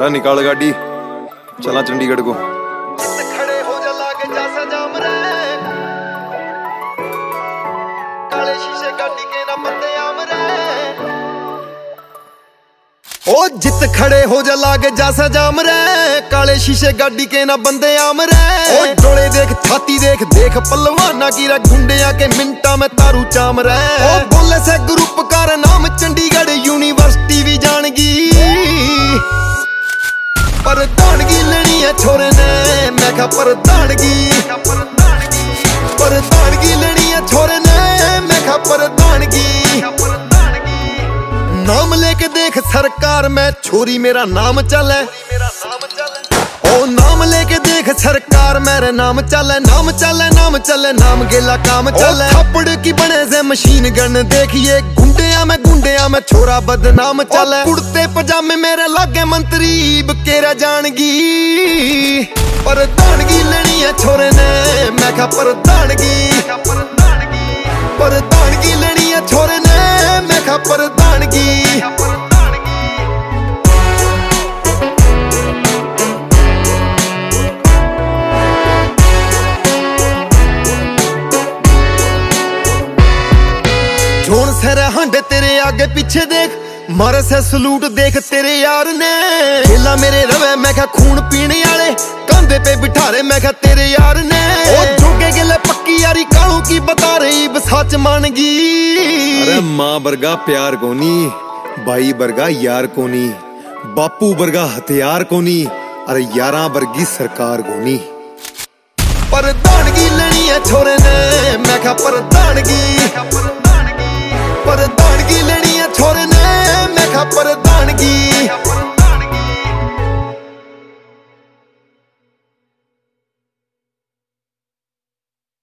रा निकाल गाड़ी, चला चंडीगढ़ को। खड़े हो जा लागे जैसा जाम रे, काले शीशे गाड़ी के ना बंदे आम रे। ओ जित खड़े हो जा लागे जैसा जाम रे, काले शीशे गाड़ी के ना बंदे आम रे। ओ डोले देख छाती देख देख पलवाना की रे, गुंडिया के मिनटा में तारू चाम रे। ओ बोले से ग्रुप का नाम चंडीगढ़ यूनिवर्सिटी भी जानगी, परदानगी लेनी है छोरे ने, मैं कहा परदानगी लेनी है छोरे ने, मैं कहा परदानगी। नाम लेके देख सरकार में छोरी मेरा नाम चले, ओ नाम लेके देख सरकार मेरे नाम चले, नाम चले नाम चले नाम गेला काम चले। थप्पड़ की बने से मशीन गन देखिए, गुंडिया में छोरा बदनाम चले। कुर्ते पजामे मेरे लागे मंत्री बकेरा जानगी, परदानगी लेनी है छोरे ने, मैं कहा परदानगी लेनी है छोरे ने, मैं कहा परदानगी। जोन से हंडे तेरे आगे पीछे देख, मारे से सलूट देख तेरे यार ने। खेला मेरे रवे मैं कहा खून पीने वाले, कंधे पे बिठारे मैं कहा तेरे यार ने। ओ जोगे गिले पक्की यारी कालू की बता रही बसाच मानगी। अरे माँ बरगा प्यार कोनी, भाई बरगा यार कोनी, बापू बरगा हथियार कोनी, अरे यारा बरगी सरकार कोनी। परदानगी लेनी है छोरे ने, मैं कहा परदानगी लेनी है छोरे ने, मैं कहा परदानगी।